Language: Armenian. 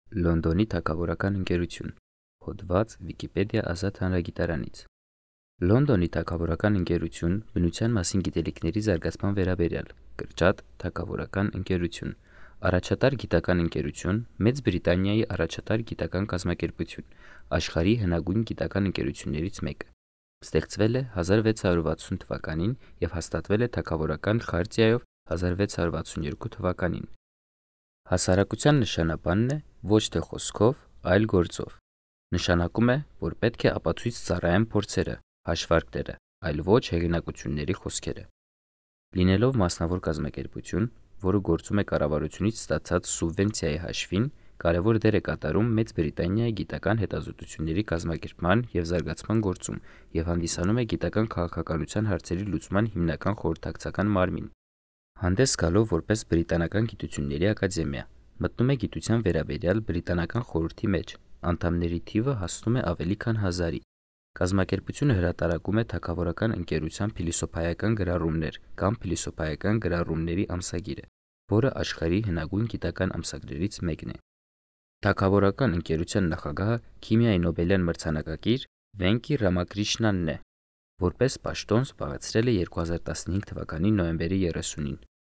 Լոնդոնի թագավորական ընկերություն։ Հոդված Վիկիպեդիա ազատ հանրագիտարանից։ Լոնդոնի թագավորական ընկերություն բնության մասին գիտելիքների զարգացման վերաբերյալ։ Կրճատ թագավորական ընկերություն։ Առաջատար գիտական ընկերություն, Մեծ Բրիտանիայի առաջատար գիտական կազմակերպություն, աշխարհի հնագույն գիտական ընկերություններից մեկը։ Ստեղծվել է 1660 թվականին և հաստատվել է թագավորական խարտիայով 1662 թվականին։ Հասարակության նշանաբանն է ոչ թե խոսքով, այլ գործով։ Նշանակում է, որ պետք է ապացույց ծառայեն փորձերը, հաշվարկները, այլ ոչ հեղինակությունների խոսքերը։ Լինելով մասնավոր կազմակերպություն, որը գործում է կառավարությունից ստացած սուբվենցիայի հաշվին, կարևոր դեր է կատարում Մեծ Բրիտանիայի գիտական հետազոտությունների կազմակերպման և զարգացման գործում և հանդիսանում է գիտական քաղաքականության հարցերի լուծման հիմնական խորհրդակցական մարմին։ Հանդես գալով որպես Բրիտանական գիտությունների ակադեմիա, մտնում է գիտության վերաբերյալ Բրիտանական խորհրդի մեջ, անդամների թիվը հասնում է ավելի քան 1000-ի։ Կազմակերպությունը հրատարակում է թագավորական ընկերության փիլիսոփայական գրառումներ կամ փիլիսոփայական գրառումների ամսագիրը, որը աշխարհի հնագույն գիտական ամսագրերից մեկն է։ Թագավորական ընկերության նախագահը քիմիայի Նոբելյան մրցանակակիր Վենկի Ռամակրիշնանն է, որպես պաշտոն զբաղեցրել է 2015 թվականի նոյեմբերի 30-ին։